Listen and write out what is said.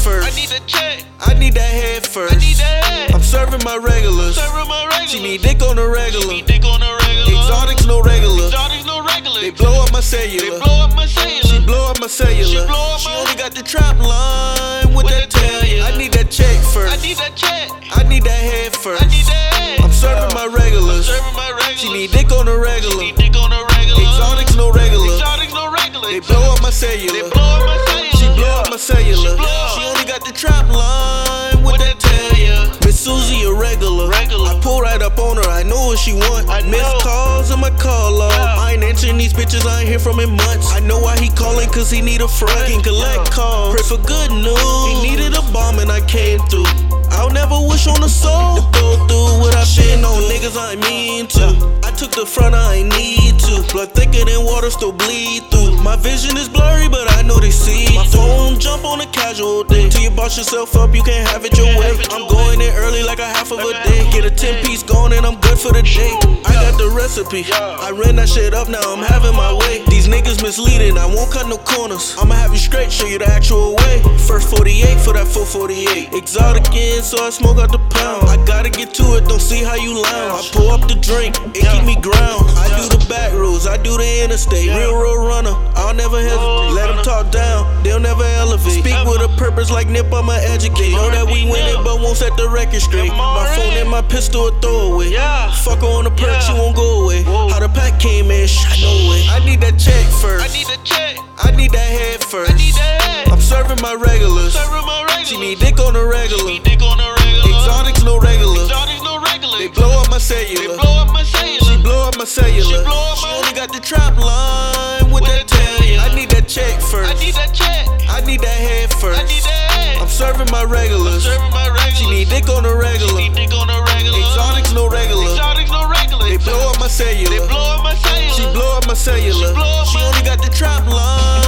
first. I need that check. I need that head first. I need that head. I'm serving my regulars. Serving my regulars. She need dick on the regular. She need dick on the regular. Exotics no regular. Exotics no regular. They blow up my They cellular. blow up my cellular. She blow up my cellular. She blow up She my- only got the trap line with that tail. yeah. I need that check first. I need that check. I need that head first. I need that head. I'm serving my regulars. Serving my regulars. She need dick on the regular. She need dick on the regular. Exotics no regular. Exotics no regular. They blow up my They cellular. blow up my cellular. She blow up my cellular. She blow up. She only got the trap line with that tail. yeah. Miss Susie a regular. Regular. I pull right up on her. I know what she want. I Miss know. calls in my call log. Yeah. I ain't answering these bitches. I ain't hear from him months. I know why he calling, cause he need a friend. Can collect calls. Pray for good news. He needed a bomb and I came through. I'll never wish on a soul to go through what I've been on. Niggas I ain't mean to. I took the front, I ain't need to. Blood thicker than water, still bleed through. My vision is blurry, but I know they see. My phone jump on a casual day. Till you boss yourself up, you can't have it your way. I'm going in early like a half of a day. Get a 10-piece gone and I'm good for the day. I got the recipe. I ran that shit up, now I'm having my way. These niggas misleading, I won't cut no corners. I'ma have you straight, show you the actual way. First 48 for that 448. Exotic in, so I smoke out the pound. I gotta get to it, don't see how you lounge. I pull up the drink, it keep me ground. I do the back roads, I do the interstate. Real road runner, I'll never hesitate. Let them talk down, they'll never elevate. Speak with a purpose like Nip, I'ma educate. Know that we winning, but won't set the record straight. My phone and my pistol a throwaway. Yeah. Fuck her on the perk, she Yeah. won't go away. Whoa. How the pack came in, shot no way. I need that check first. I need that check. I need that head first. I need that head. I'm serving my regulars. Serving my regulars. She need dick on the regular. She need dick on the regular. Exotics no regular. Exotics no regular. They blow up my They cellular. blow up my cellular. She blow up my cellular. She blow up She my- only got the trap line with that tail. I need that check first. I need that check. I need that head first. I need that head. I'm serving my regulars. Serving my regulars. She need dick on the She regular. need dick on the regular. Exotics no regular. Exotics no regular. They blow up my They cellular. blow up my cellular. She blow up my cellular. She blow up She my- only got the trap line